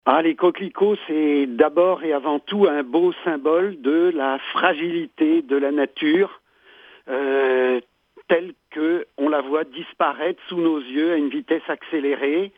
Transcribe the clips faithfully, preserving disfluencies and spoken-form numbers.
Ah, les coquelicots, c'est d'abord et avant tout un beau symbole de la fragilité de la nature, euh, telle que on la voit disparaître sous nos yeux à une vitesse accélérée,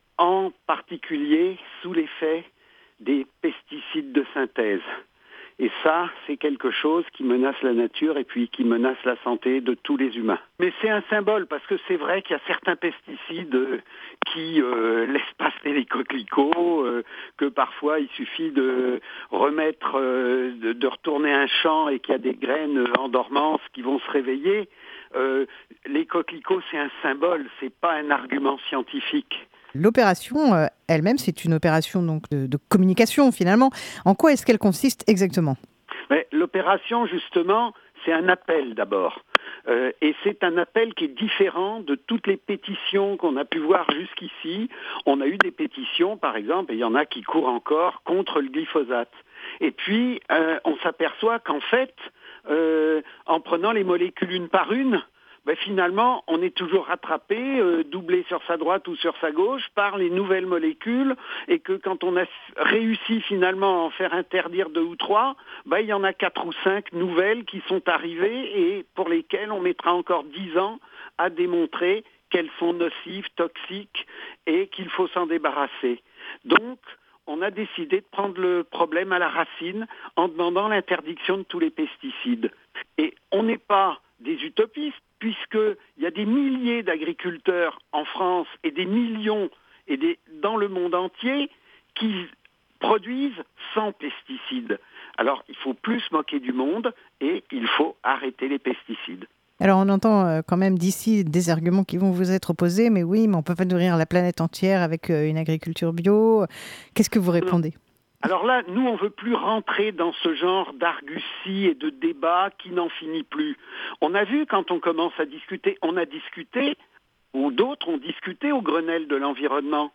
en particulier sous l'effet des pesticides de synthèse. Et ça, c'est quelque chose qui menace la nature et puis qui menace la santé de tous les humains. Mais c'est un symbole parce que c'est vrai qu'il y a certains pesticides euh, qui euh, laissent passer les coquelicots, euh, que parfois il suffit de remettre, euh, de, de retourner un champ et qu'il y a des graines en dormance qui vont se réveiller. Euh, les coquelicots, c'est un symbole, c'est pas un argument scientifique. L'opération euh, elle-même, c'est une opération donc de, de communication finalement. En quoi est-ce qu'elle consiste exactement ? Mais l'opération, justement, c'est un appel d'abord. Euh, et c'est un appel qui est différent de toutes les pétitions qu'on a pu voir jusqu'ici. On a eu des pétitions, par exemple, et il y en a qui courent encore, contre le glyphosate. Et puis, euh, on s'aperçoit qu'en fait, euh, en prenant les molécules une par une, ben finalement, on est toujours rattrapé, euh, doublé sur sa droite ou sur sa gauche, par les nouvelles molécules, et que quand on a réussi finalement à en faire interdire deux ou trois, ben, il y en a quatre ou cinq nouvelles qui sont arrivées et pour lesquelles on mettra encore dix ans à démontrer qu'elles sont nocives, toxiques, et qu'il faut s'en débarrasser. Donc, on a décidé de prendre le problème à la racine en demandant l'interdiction de tous les pesticides. Et on n'est pas des utopistes, puisqu'il y a des milliers d'agriculteurs en France et des millions et des, dans le monde entier qui produisent sans pesticides. Alors, il faut plus se moquer du monde et il faut arrêter les pesticides. Alors on entend euh, quand même d'ici des arguments qui vont vous être opposés, mais oui, mais on ne peut pas nourrir la planète entière avec euh, une agriculture bio. Qu'est-ce que vous répondez ? Alors là, nous, on ne veut plus rentrer dans ce genre d'argussie et de débat qui n'en finit plus. On a vu quand on commence à discuter, on a discuté, ou d'autres ont discuté au Grenelle de l'environnement.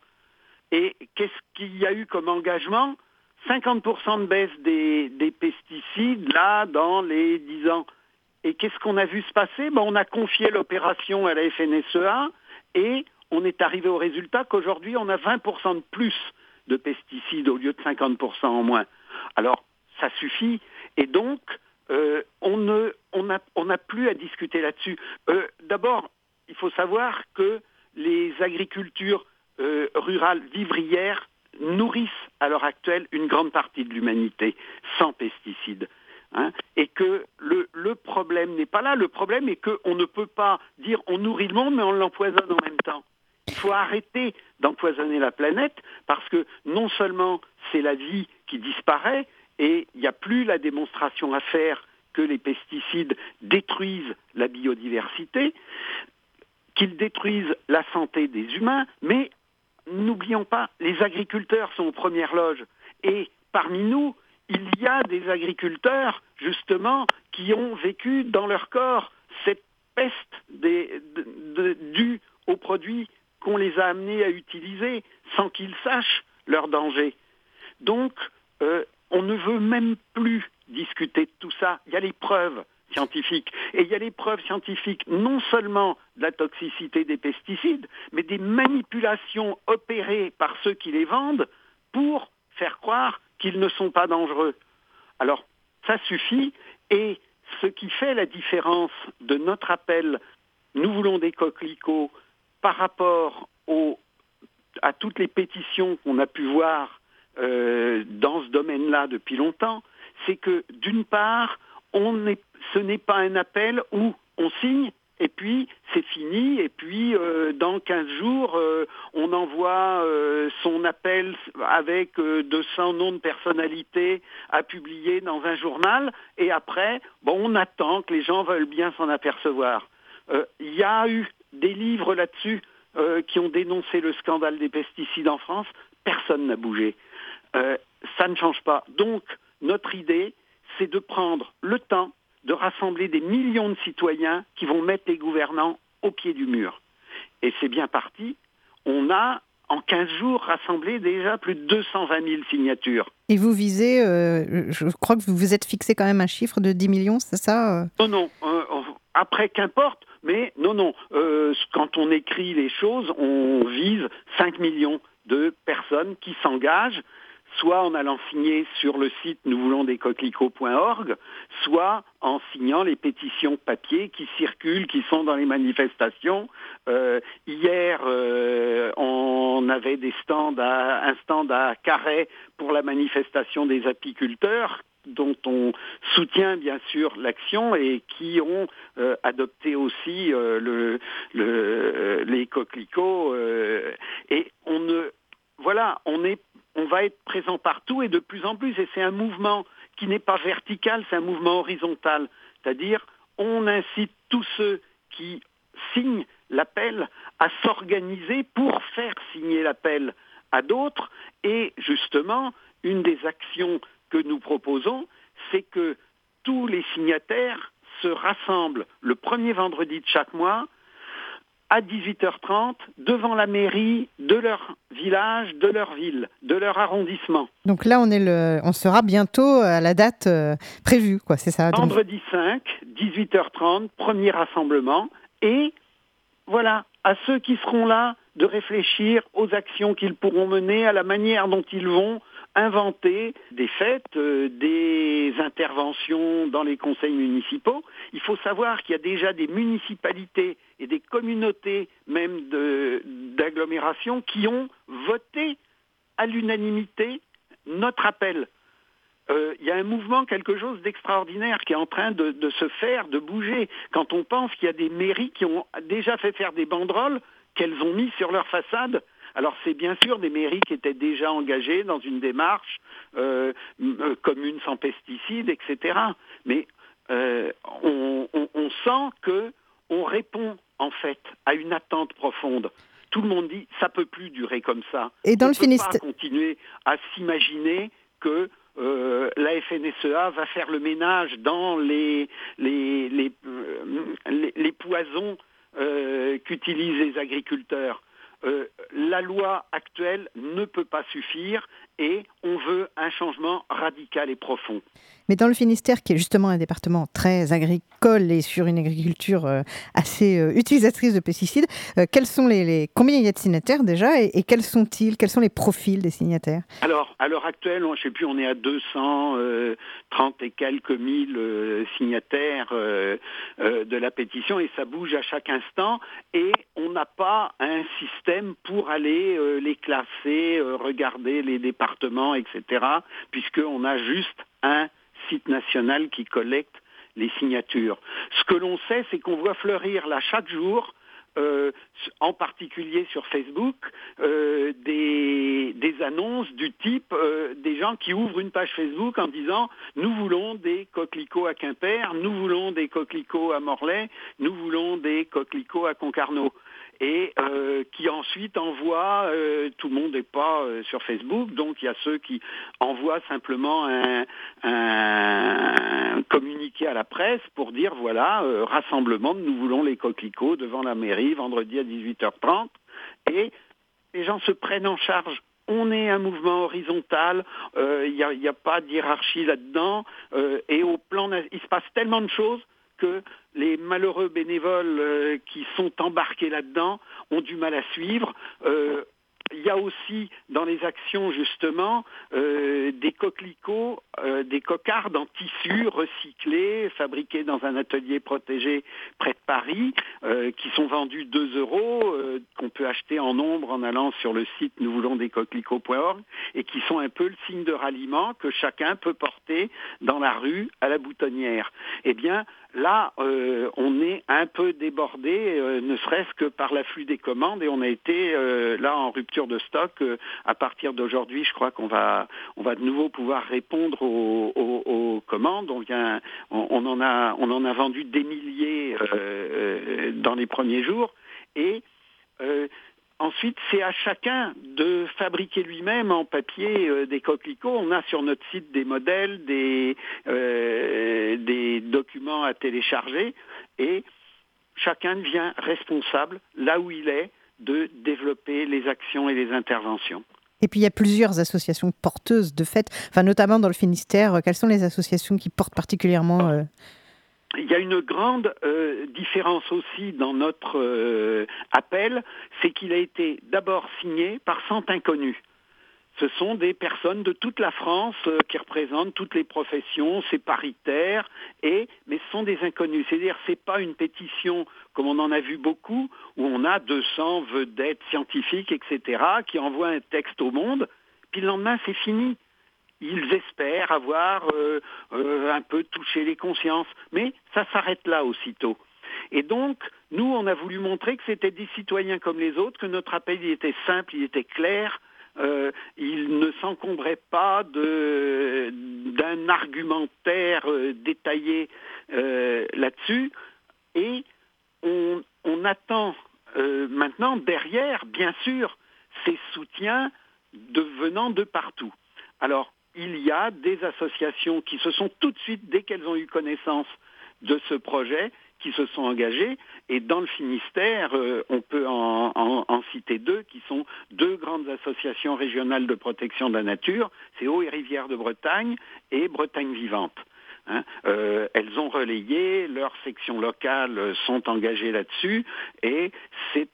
Et qu'est-ce qu'il y a eu comme engagement ? cinquante pour cent de baisse des, des pesticides, là, dans les dix ans. Et qu'est-ce qu'on a vu se passer ? Ben, on a confié l'opération à la F N S E A et on est arrivé au résultat qu'aujourd'hui, on a vingt pour cent de plus de pesticides au lieu de cinquante pour cent en moins. Alors, ça suffit. Et donc, euh, on ne, on n'a on n'a plus à discuter là-dessus. Euh, d'abord, il faut savoir que les agricultures euh, rurales vivrières nourrissent à l'heure actuelle une grande partie de l'humanité sans pesticides. Hein, et que le, le problème n'est pas là. Le problème est qu'on ne peut pas dire on nourrit le monde mais on l'empoisonne en même temps. Il faut arrêter d'empoisonner la planète parce que non seulement c'est la vie qui disparaît et il n'y a plus la démonstration à faire que les pesticides détruisent la biodiversité, qu'ils détruisent la santé des humains, mais n'oublions pas, les agriculteurs sont aux premières loges et parmi nous, il y a des agriculteurs, justement, qui ont vécu dans leur corps cette peste des, de, de, due aux produits qu'on les a amenés à utiliser sans qu'ils sachent leur danger. Donc, euh, on ne veut même plus discuter de tout ça. Il y a les preuves scientifiques. Et il y a les preuves scientifiques non seulement de la toxicité des pesticides, mais des manipulations opérées par ceux qui les vendent pour faire croire qu'ils ne sont pas dangereux. Alors, ça suffit, et ce qui fait la différence de notre appel « Nous voulons des coquelicots » par rapport au, à toutes les pétitions qu'on a pu voir euh, dans ce domaine-là depuis longtemps, c'est que, d'une part, on est, ce n'est pas un appel où on signe et puis c'est fini, et puis euh, dans quinze jours, euh, on envoie euh, son appel avec euh, deux cents noms de personnalités à publier dans un journal, et après, bon, on attend que les gens veulent bien s'en apercevoir. Euh, il y a eu des livres là-dessus euh, qui ont dénoncé le scandale des pesticides en France, personne n'a bougé. Euh, ça ne change pas. Donc, notre idée, c'est de prendre le temps de rassembler des millions de citoyens qui vont mettre les gouvernants au pied du mur. Et c'est bien parti. On a, en quinze jours, rassemblé déjà plus de deux cent vingt mille signatures. Et vous visez, euh, je crois que vous vous êtes fixé quand même un chiffre de dix millions, c'est ça ? Non, non. Euh, après, qu'importe, mais non, non. Euh, quand on écrit les choses, on vise cinq millions. de personnes qui s'engagent, soit en allant signer sur le site nous voulons des coquelicots point org, soit en signant les pétitions papier qui circulent, qui sont dans les manifestations. Euh, hier, euh, on avait des stands à, un stand à Carhaix pour la manifestation des apiculteurs, dont on soutient bien sûr l'action et qui ont euh, adopté aussi euh, le, le, les coquelicots. Euh, et on ne, voilà, on est on va être présent partout et de plus en plus. Et c'est un mouvement qui n'est pas vertical, c'est un mouvement horizontal. C'est-à-dire, on incite tous ceux qui signent l'appel à s'organiser pour faire signer l'appel à d'autres. Et justement, une des actions que nous proposons, c'est que tous les signataires se rassemblent le premier vendredi de chaque mois à dix-huit heures trente, devant la mairie de leur village, de leur ville, de leur arrondissement. Donc là, on, est le, on sera bientôt à la date euh, prévue, quoi, c'est ça? Vendredi cinq, dix-huit heures trente, premier rassemblement. Et voilà, à ceux qui seront là, de réfléchir aux actions qu'ils pourront mener, à la manière dont ils vont inventer des fêtes, euh, des interventions dans les conseils municipaux. Il faut savoir qu'il y a déjà des municipalités et des communautés même de, d'agglomération qui ont voté à l'unanimité notre appel. Euh, il y a un mouvement, quelque chose d'extraordinaire qui est en train de, de se faire, de bouger. Quand on pense qu'il y a des mairies qui ont déjà fait faire des banderoles qu'elles ont mis sur leur façade. Alors c'est bien sûr des mairies qui étaient déjà engagées dans une démarche euh, commune sans pesticides, et cetera. Mais euh, on, on, on sent que on répond en fait à une attente profonde. Tout le monde dit ça peut plus durer comme ça. Et dans on le ne peut Finistère, pas continuer à s'imaginer que euh, la F N S E A va faire le ménage dans les les les, euh, les, les poisons euh, qu'utilisent les agriculteurs. Euh, la loi actuelle ne peut pas suffire et on veut un changement radical et profond. Mais dans le Finistère, qui est justement un département très agricole et sur une agriculture euh, assez euh, utilisatrice de pesticides, euh, quels sont les, les... combien il y a de signataires déjà et, et quels sont-ils? Quels sont les profils des signataires? Alors, à l'heure actuelle, on, je ne sais plus, on est à deux cent trente et quelques mille euh, signataires euh, euh, de la pétition et ça bouge à chaque instant et on n'a pas un système pour aller euh, les classer, euh, regarder les départements, et cetera, puisqu'on a juste un site national qui collecte les signatures. Ce que l'on sait, c'est qu'on voit fleurir là chaque jour, euh, en particulier sur Facebook, euh, des, des annonces du type euh, des gens qui ouvrent une page Facebook en disant « Nous voulons des coquelicots à Quimper, nous voulons des coquelicots à Morlaix, nous voulons des coquelicots à Concarneau ». Et euh, qui ensuite envoient, euh, tout le monde n'est pas euh, sur Facebook, donc il y a ceux qui envoient simplement un, un communiqué à la presse pour dire voilà, euh, rassemblement de nous voulons les coquelicots devant la mairie vendredi à dix-huit heures trente. Et les gens se prennent en charge. On est un mouvement horizontal, il euh, n'y a, y a pas de hiérarchie là-dedans, euh, et au plan, il se passe tellement de choses que les malheureux bénévoles euh, qui sont embarqués là-dedans ont du mal à suivre. Euh, il y a aussi dans les actions justement euh, des coquelicots, euh, des cocardes en tissu recyclés, fabriqués dans un atelier protégé près de Paris, euh, qui sont vendus deux euros, euh, qu'on peut acheter en nombre en allant sur le site nous voulons des coquelicots point org et qui sont un peu le signe de ralliement que chacun peut porter dans la rue à la boutonnière. Eh bien, là, euh, on est un peu débordé, euh, ne serait-ce que par l'afflux des commandes, et on a été euh, là en rupture de stock. Euh, à partir d'aujourd'hui, je crois qu'on va, on va de nouveau pouvoir répondre aux, aux, aux commandes. On vient, on, on en a, on en a vendu des milliers euh, dans les premiers jours, et euh, ensuite, c'est à chacun de fabriquer lui-même en papier euh, des coquelicots. On a sur notre site des modèles, des, euh, des documents à télécharger et chacun devient responsable, là où il est, de développer les actions et les interventions. Et puis il y a plusieurs associations porteuses de fêtes, enfin, notamment dans le Finistère. Quelles sont les associations qui portent particulièrement euh... il y a une grande euh, différence aussi dans notre euh, appel, c'est qu'il a été d'abord signé par cent inconnus. Ce sont des personnes de toute la France euh, qui représentent toutes les professions, c'est paritaire, et, mais ce sont des inconnus. C'est-à-dire c'est pas une pétition comme on en a vu beaucoup, où on a deux cents vedettes scientifiques, et cetera, qui envoient un texte au monde, puis le lendemain c'est fini. Ils espèrent avoir euh, euh, un peu touché les consciences, mais ça s'arrête là aussitôt. Et donc, nous, on a voulu montrer que c'était des citoyens comme les autres, que notre appel il était simple, il était clair, euh, il ne s'encombrait pas de, d'un argumentaire euh, détaillé euh, là-dessus, et on, on attend euh, maintenant derrière, bien sûr, ces soutiens de, venant de partout. Alors, il y a des associations qui se sont tout de suite, dès qu'elles ont eu connaissance de ce projet, qui se sont engagées. Et dans le Finistère, euh, on peut en, en, en citer deux, qui sont deux grandes associations régionales de protection de la nature, c'est Eaux et Rivières de Bretagne et Bretagne Vivante. Hein, euh, elles ont relayé, leurs sections locales sont engagées là-dessus, et c'est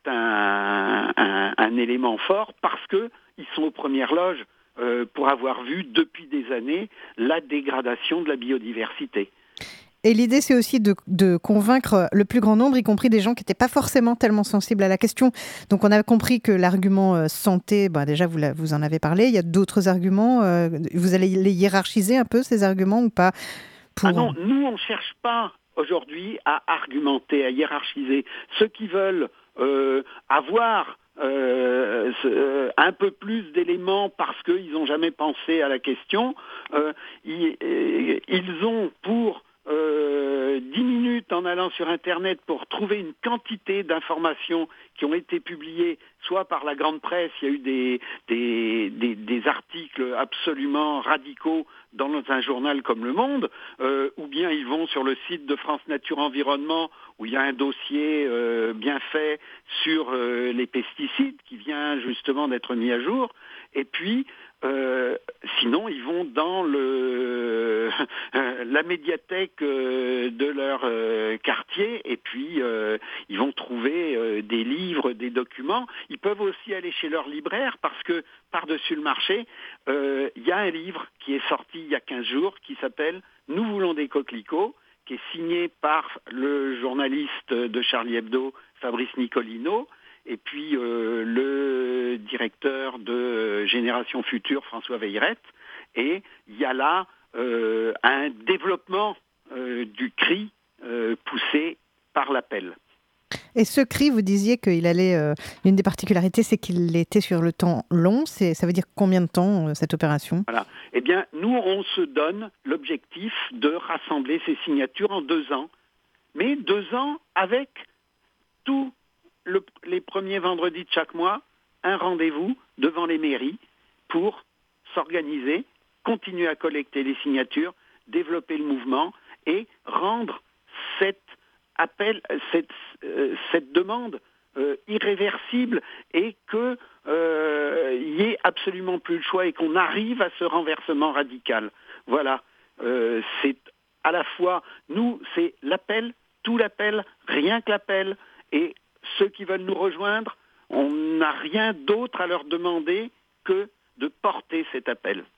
un, un, un élément fort parce qu'ils sont aux premières loges euh, pour avoir vu depuis des années la dégradation de la biodiversité. Et l'idée, c'est aussi de, de convaincre le plus grand nombre, y compris des gens qui n'étaient pas forcément tellement sensibles à la question. Donc, on a compris que l'argument euh, santé, bah, déjà, vous, la, vous en avez parlé. Il y a d'autres arguments. Euh, vous allez les hiérarchiser un peu, ces arguments, ou pas pour... Ah non, nous, on ne cherche pas aujourd'hui à argumenter, à hiérarchiser. Ceux qui veulent euh, avoir euh, euh, un peu plus d'éléments parce qu'ils n'ont jamais pensé à la question, euh, ils, ils ont pour euh, dix minutes en allant sur Internet pour trouver une quantité d'informations qui ont été publiées, soit par la grande presse, il y a eu des, des, des, des articles absolument radicaux dans un journal comme Le Monde, euh, ou bien ils vont sur le site de France Nature Environnement où il y a un dossier euh, bien fait sur euh, les pesticides qui vient justement d'être mis à jour, et puis euh, sinon ils vont dans le, euh, la médiathèque euh, de leur euh, quartier, et puis euh, ils vont trouver euh, des livres, des documents. Ils peuvent aussi aller chez leur libraire parce que par-dessus le marché, euh, il y a un livre qui est sorti il y a quinze jours qui s'appelle « Nous voulons des coquelicots », qui est signé par le journaliste de Charlie Hebdo, Fabrice Nicolino, et puis euh, le directeur de Génération Future, François Veillerette. Et il y a là euh, un développement euh, du cri euh, poussé par l'appel. Et ce cri, vous disiez qu'il allait... Euh, une des particularités, c'est qu'il était sur le temps long. C'est, ça veut dire combien de temps, euh, cette opération ? Voilà. Eh bien, nous, on se donne l'objectif de rassembler ces signatures en deux ans. Mais deux ans avec tous le, les premiers vendredis de chaque mois, un rendez-vous devant les mairies pour s'organiser, continuer à collecter les signatures, développer le mouvement et rendre cette appel, cette, euh, cette demande euh, irréversible, et qu'il euh, n'y ait absolument plus le choix et qu'on arrive à ce renversement radical. Voilà, euh, c'est à la fois, nous, c'est l'appel, tout l'appel, rien que l'appel, et ceux qui veulent nous rejoindre, on n'a rien d'autre à leur demander que de porter cet appel.